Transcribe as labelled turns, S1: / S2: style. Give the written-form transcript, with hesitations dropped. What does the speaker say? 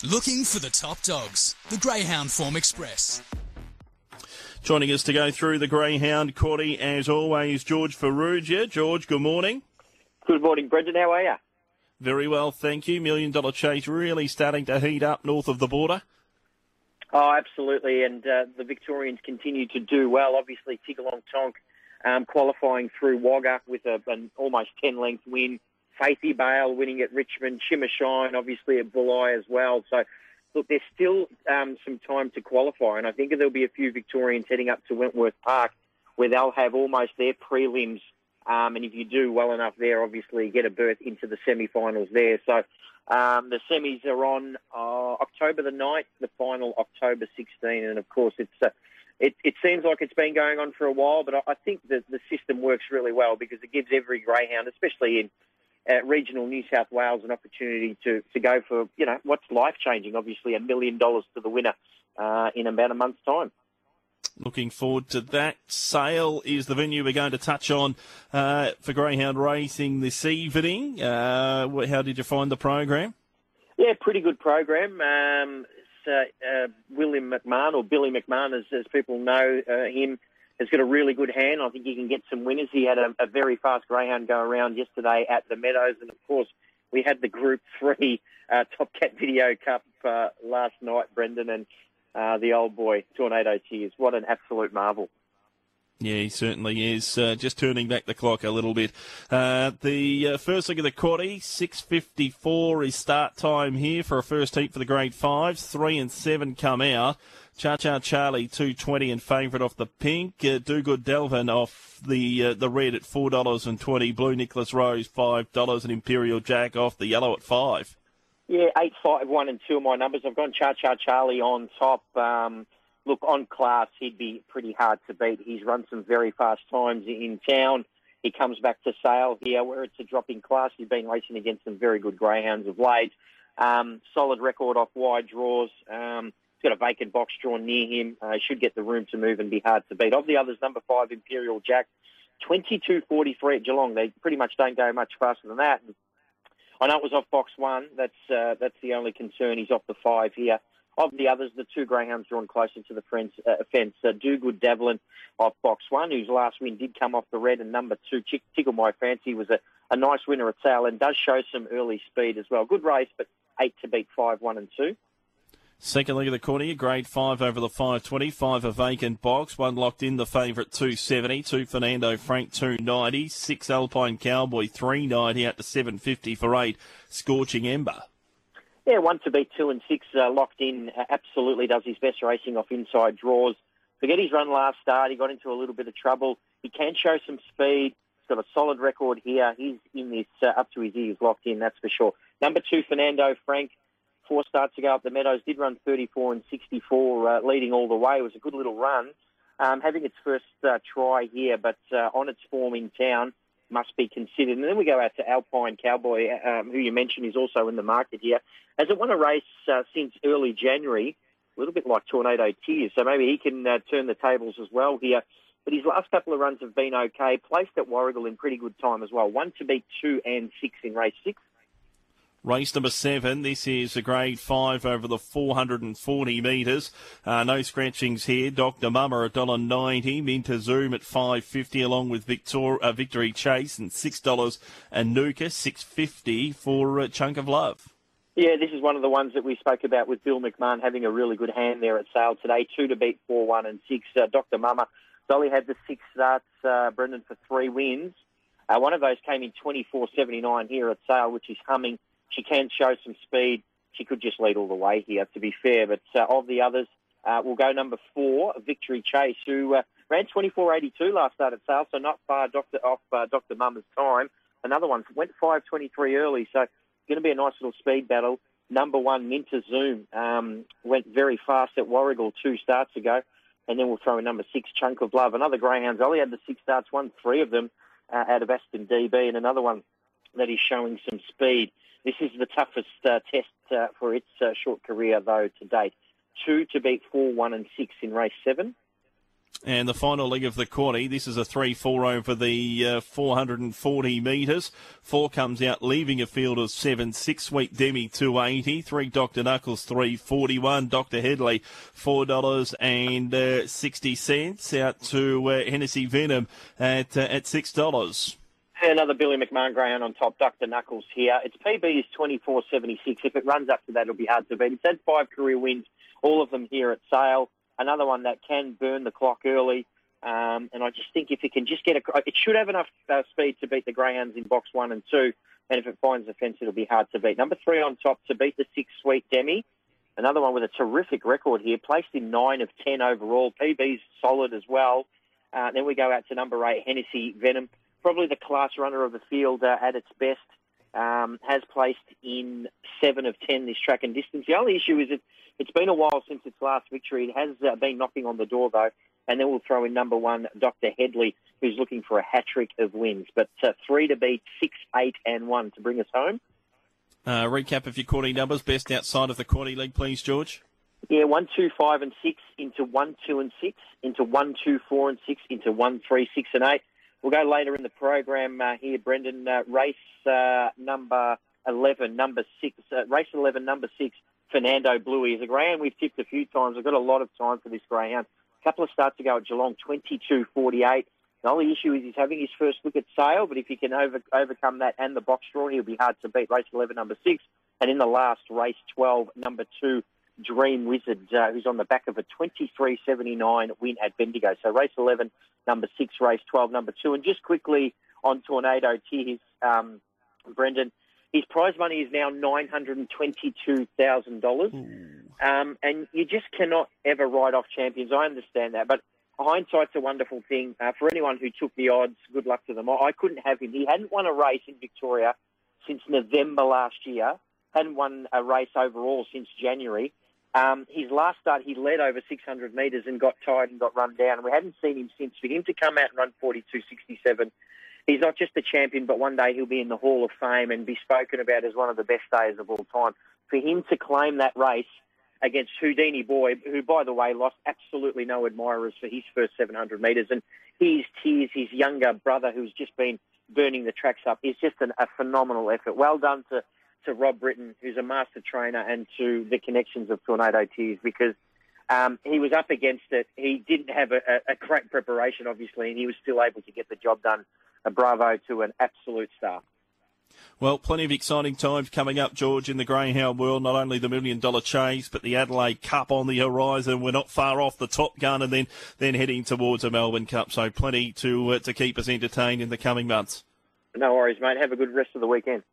S1: Looking for the top dogs, the Greyhound Form Express.
S2: Joining us to go through the Greyhound Quaddie, as always, George Ferrugia. George, good morning.
S3: Good morning, Brendan. How are you?
S2: Very well, thank you. $1 Million Chase really starting to heat up north of the border.
S3: Oh, absolutely, and the Victorians continue to do well. Obviously, Tigalong Tonk qualifying through Wagga with an almost 10-length win. Faithy Bale winning at Richmond. Shimmer Shine, obviously, at Bulli as well. So, look, there's still some time to qualify, and I think there'll be a few Victorians heading up to Wentworth Park where they'll have almost their prelims. And if you do well enough there, obviously get a berth into the semi-finals there. So the semis are on October the 9th, the final October 16th. And, of course, it seems like it's been going on for a while, but I think that the system works really well because it gives every greyhound, especially in regional New South Wales, an opportunity to go for, what's life-changing, obviously, $1 million to the winner in about a month's time.
S2: Looking forward to that. Sale is the venue we're going to touch on for Greyhound Racing this evening. How did you find the program?
S3: Yeah, pretty good program. William McMahon, or Billy McMahon, as people know him, has got a really good hand. I think he can get some winners. He had a very fast greyhound go around yesterday at the Meadows. And, of course, we had the Group 3 Top Cat Video Cup last night, Brendan, and the old boy, Tornado Tears. What an absolute marvel.
S2: Yeah, he certainly is. Just turning back the clock a little bit. The first leg of the Quaddie, 6:54 is start time here for a first heat for the Grade 5s. 3 and 7 come out. Cha-Cha Charlie, 2.20 and favourite off the pink. Do Good Delvin off the red at $4.20. Blue Nicholas Rose, $5. And Imperial Jack off the yellow at $5.
S3: Yeah, 8, 5, 1 and 2 are my numbers. I've gone Cha-Cha Charlie on top. Look, on class, he'd be pretty hard to beat. He's run some very fast times in town. He comes back to Sale here where it's a drop in class. He's been racing against some very good greyhounds of late. Solid record off wide draws. He's got a vacant box drawn near him. Should get the room to move and be hard to beat. Of the others, number 5, Imperial Jack, 22.43 at Geelong. They pretty much don't go much faster than that. I know it was off box 1. That's the only concern. He's off the 5 here. Of the others, the 2 greyhounds drawn closer to the fence. Do Good Devlin off box 1, whose last win did come off the red, and number 2, Tickle My Fancy, was a nice winner at Sale and does show some early speed as well. Good race, but 8 to beat 5, 1 and 2.
S2: Second leg of the Quaddie, Grade 5 over the 5.20, 5 a vacant box, 1 locked in, the favourite 2.70, 2 Fernando Frank 2.90, 6 Alpine Cowboy 3.90 out to 7.50 for 8 Scorching Ember.
S3: Yeah, 1 to beat 2 and 6 locked in. Absolutely does his best racing off inside draws. Forget his run last start. He got into a little bit of trouble. He can show some speed. He's got a solid record here. He's in this up to his ears locked in, that's for sure. Number 2, Fernando Frank, 4 starts ago up the Meadows, did run 34 and 64, leading all the way. It was a good little run. Having its first try here, but on its form in town, must be considered. And then we go out to Alpine Cowboy, who you mentioned is also in the market here. Has it won a race since early January, a little bit like Tornado Tears, so maybe he can turn the tables as well here. But his last couple of runs have been okay. Placed at Warragul in pretty good time as well. 1 to beat 2 and 6 in race 6.
S2: Race number 7, this is a Grade 5 over the 440 metres. No scratchings here. Dr. Mummer $1.90, Minter Zoom at $5.50 along with Victory Chase and $6 and Nuka $6.50 for Chunk of Love.
S3: Yeah, this is one of the ones that we spoke about with Bill McMahon having a really good hand there at Sale today. 2 to beat 4, 1 and 6. Dr. Mummer, Dolly had the 6 starts, Brendan, for 3 wins. One of those came in 24.79 here at Sale, which is humming. She can show some speed. She could just lead all the way here, to be fair. But of the others, we'll go number 4, Victory Chase, who ran 24.82 last start at Sale, so not far off Dr. Mummer's time. Another one went 5.23 early, so going to be a nice little speed battle. Number 1, Minter Zoom, went very fast at Warragul 2 starts ago. And then we'll throw in number 6, Chunk of Love. Another greyhound's only had the 6 starts, won 3 of them out of Aston DB, and another one that is showing some speed. This is the toughest test for its short career, though, to date. 2 to beat 4, 1 and 6 in race 7.
S2: And the final leg of the quarter, this is a 3-4 over the 440 metres. 4 comes out, leaving a field of 7. 6 Sweet Demi, 280. 3 Dr. Knuckles, 341. Dr. Headley, $4.60. Out to Hennessy Venom at $6.
S3: Another Billy McMahon greyhound on top, Dr. Knuckles here. Its PB is 24.76. If it runs up to that, it'll be hard to beat. It's had 5 career wins, all of them here at Sale. Another one that can burn the clock early. And I just think if it can just get it should have enough speed to beat the greyhounds in box 1 and 2. And if it finds the fence, it'll be hard to beat. Number 3 on top to beat the 6 Sweet Demi. Another one with a terrific record here, placed in 9 of 10 overall. PB's solid as well. Then we go out to number 8, Hennessy Venom. Probably the class runner of the field at its best. Has placed in 7 of 10 this track and distance. The only issue is it's been a while since its last victory. It has been knocking on the door, though. And then we'll throw in number 1, Dr. Headley, who's looking for a hat-trick of wins. But 3 to beat, 6, 8 and 1 to bring us home.
S2: Recap of your quarter numbers, best outside of the quarter leg, please, George.
S3: Yeah, 1, 2, 5 and 6 into 1, 2 and 6, into 1, 2, 4 and 6, into 1, 3, 6 and 8. We'll go later in the program here, Brendan. Race number 11, number 6. Race 11, number 6, Fernando Bluey is a greyhound we've tipped a few times. I've got a lot of time for this greyhound. A couple of starts ago at Geelong, 22.48. The only issue is he's having his first look at Sale, but if he can overcome that and the box draw, he'll be hard to beat. Race 11, number 6. And in the last, race 12, number 2, Dream Wizard, who's on the back of a 23.79 win at Bendigo. So race 11, number 6, race 12, number 2. And just quickly on Tornado Tears, Brendan, his prize money is now $922,000. And you just cannot ever write off champions. I understand that. But hindsight's a wonderful thing. For anyone who took the odds, good luck to them. I couldn't have him. He hadn't won a race in Victoria since November last year. Hadn't won a race overall since January. His last start, he led over 600 metres and got tired and got run down. And we hadn't seen him since. For him to come out and run 42.67, he's not just a champion, but one day he'll be in the Hall of Fame and be spoken about as one of the best days of all time. For him to claim that race against Houdini Boy, who, by the way, lost absolutely no admirers for his first 700 metres, and his Tears, his younger brother, who's just been burning the tracks up, is just a phenomenal effort. Well done to Rob Britton, who's a master trainer, and to the connections of Tornado Tears, because he was up against it. He didn't have a great preparation, obviously, and he was still able to get the job done. A bravo to an absolute star.
S2: Well, plenty of exciting times coming up, George, in the greyhound world. Not only the $1 Million Chase, but the Adelaide Cup on the horizon. We're not far off the Top Gun, and then heading towards a Melbourne Cup. So plenty to keep us entertained in the coming months.
S3: No worries, mate. Have a good rest of the weekend.